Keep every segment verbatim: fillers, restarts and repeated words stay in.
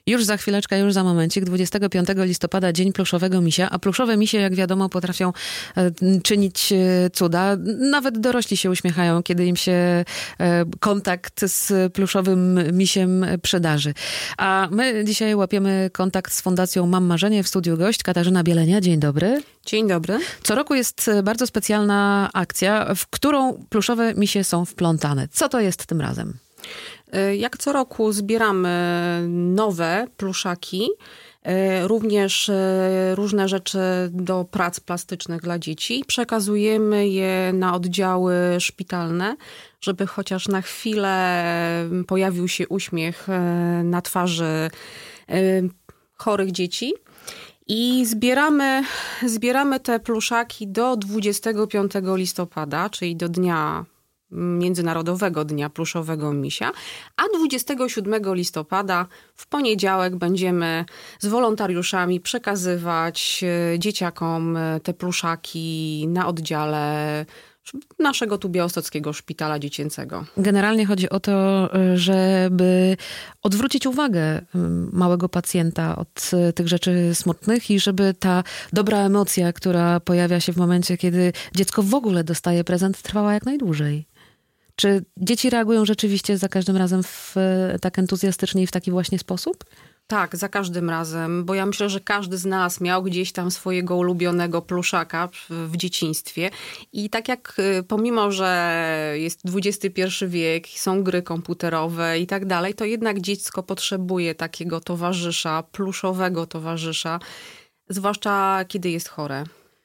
Już za chwileczkę, już za momencik, dwudziestego piątego listopada, Dzień Pluszowego Misia, a pluszowe misie, jak wiadomo, potrafią e, czynić e, cuda. Nawet dorośli się uśmiechają, kiedy im się e, kontakt z pluszowym misiem przydarzy. A my dzisiaj łapiemy kontakt z Fundacją Mam Marzenie. W studiu gość Katarzyna Bielenia. Dzień dobry. Dzień dobry. Co roku jest bardzo specjalna akcja, w którą pluszowe misie są wplątane. Co to jest tym razem? Jak co roku zbieramy nowe pluszaki, również różne rzeczy do prac plastycznych dla dzieci. Przekazujemy je na oddziały szpitalne, żeby chociaż na chwilę pojawił się uśmiech na twarzy chorych dzieci. I zbieramy, zbieramy te pluszaki do dwudziestego piątego listopada, czyli do dnia Międzynarodowego Dnia Pluszowego Misia, a dwudziestego siódmego listopada w poniedziałek będziemy z wolontariuszami przekazywać dzieciakom te pluszaki na oddziale naszego tu białostockiego szpitala dziecięcego. Generalnie chodzi o to, żeby odwrócić uwagę małego pacjenta od tych rzeczy smutnych i żeby ta dobra emocja, która pojawia się w momencie, kiedy dziecko w ogóle dostaje prezent, trwała jak najdłużej. Czy dzieci reagują rzeczywiście za każdym razem w, tak entuzjastycznie i w taki właśnie sposób? Tak, za każdym razem, bo ja myślę, że każdy z nas miał gdzieś tam swojego ulubionego pluszaka w dzieciństwie i tak jak pomimo, że jest dwudziesty pierwszy wiek, są gry komputerowe i tak dalej, to jednak dziecko potrzebuje takiego towarzysza, pluszowego towarzysza, zwłaszcza kiedy jest chore.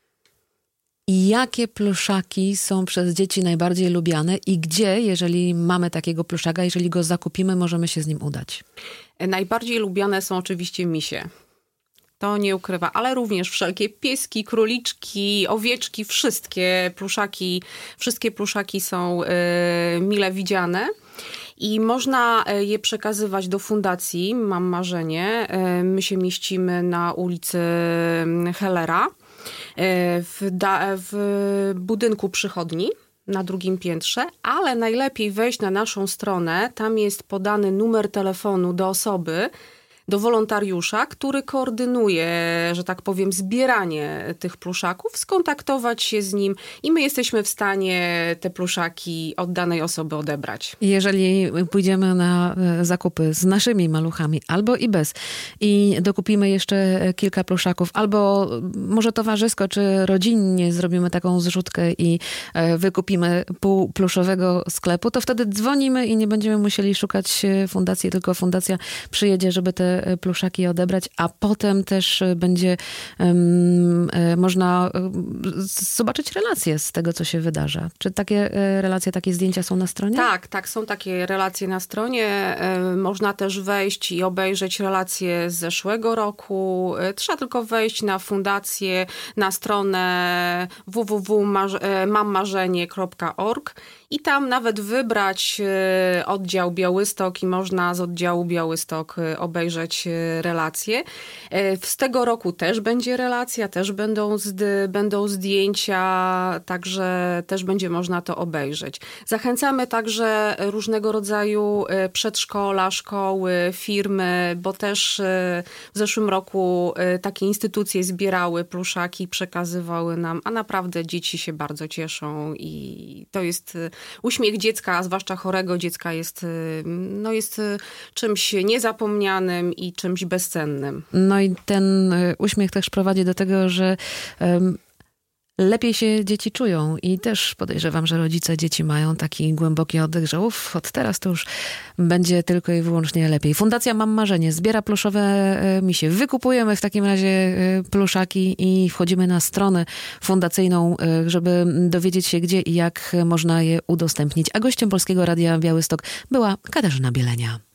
I jakie pluszaki są przez dzieci najbardziej lubiane i gdzie, jeżeli mamy takiego pluszaka, jeżeli go zakupimy, możemy się z nim udać? Najbardziej lubiane są oczywiście misie. To nie ukrywa, ale również wszelkie pieski, króliczki, owieczki, wszystkie pluszaki, wszystkie pluszaki są y, mile widziane. I można je przekazywać do fundacji Mam Marzenie. My się mieścimy na ulicy Hellera. W, da, w budynku przychodni na drugim piętrze, ale najlepiej wejść na naszą stronę. Tam jest podany numer telefonu do osoby, do wolontariusza, który koordynuje, że tak powiem, zbieranie tych pluszaków, skontaktować się z nim i my jesteśmy w stanie te pluszaki od danej osoby odebrać. Jeżeli pójdziemy na zakupy z naszymi maluchami, albo i bez, i dokupimy jeszcze kilka pluszaków, albo może towarzysko, czy rodzinnie zrobimy taką zrzutkę i wykupimy pół pluszowego sklepu, to wtedy dzwonimy i nie będziemy musieli szukać fundacji, tylko fundacja przyjedzie, żeby te pluszaki odebrać, a potem też będzie um, można zobaczyć relacje z tego, co się wydarza. Czy takie relacje, takie zdjęcia są na stronie? Tak, tak, są takie relacje na stronie. Można też wejść i obejrzeć relacje z zeszłego roku. Trzeba tylko wejść na fundację, na stronę w w w kropka mam marzenie kropka org i tam nawet wybrać oddział Białystok i można z oddziału Białystok obejrzeć relacje. Z tego roku też będzie relacja, też będą, zdy, będą zdjęcia, także też będzie można to obejrzeć. Zachęcamy także różnego rodzaju przedszkola, szkoły, firmy, bo też w zeszłym roku takie instytucje zbierały pluszaki, przekazywały nam, a naprawdę dzieci się bardzo cieszą i to jest uśmiech dziecka, a zwłaszcza chorego dziecka jest, no jest czymś niezapomnianym i czymś bezcennym. No i ten uśmiech też prowadzi do tego, że um, lepiej się dzieci czują i też podejrzewam, że rodzice dzieci mają taki głęboki oddech, że uf, od teraz to już będzie tylko i wyłącznie lepiej. Fundacja Mam Marzenie zbiera pluszowe misie. Wykupujemy w takim razie pluszaki i wchodzimy na stronę fundacyjną, żeby dowiedzieć się, gdzie i jak można je udostępnić. A gościem Polskiego Radia Białystok była Katarzyna Bielenia.